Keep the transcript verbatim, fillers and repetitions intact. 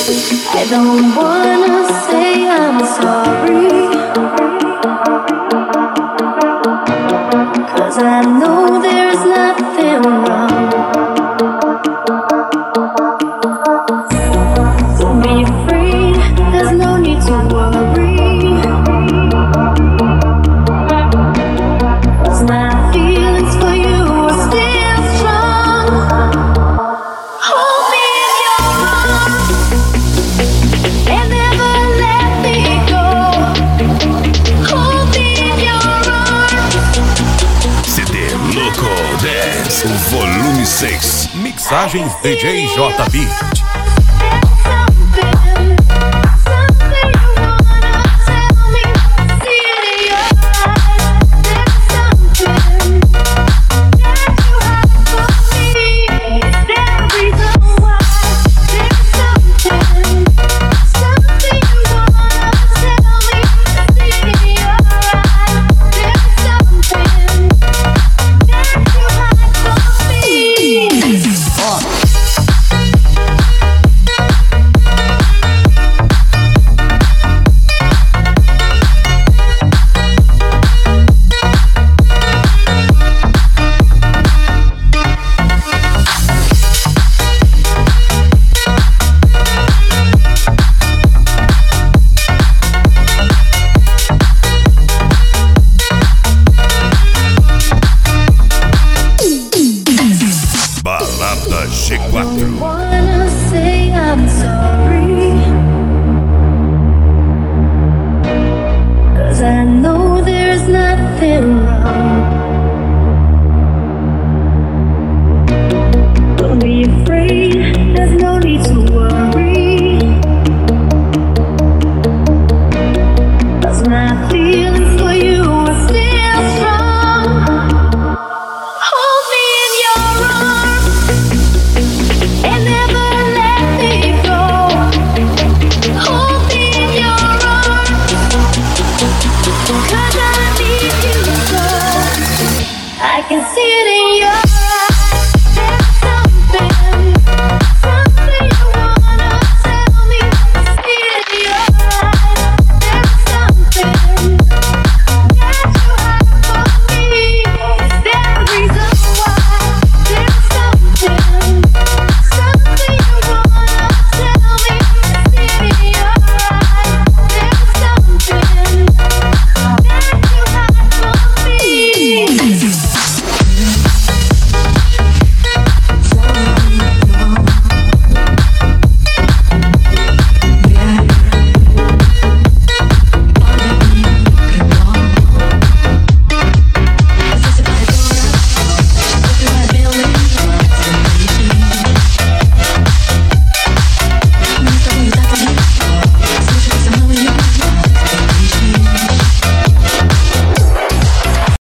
I don't wanna say I'm sorry, 'cause I know there's nothing wrong. Don't be afraid, there's no need to worry, 'cause my feelings for you are still strong. Hold me in your arms and never let me go. Hold me in your arms. C D Loco Dance, o volume seis. Mixagens D J J B.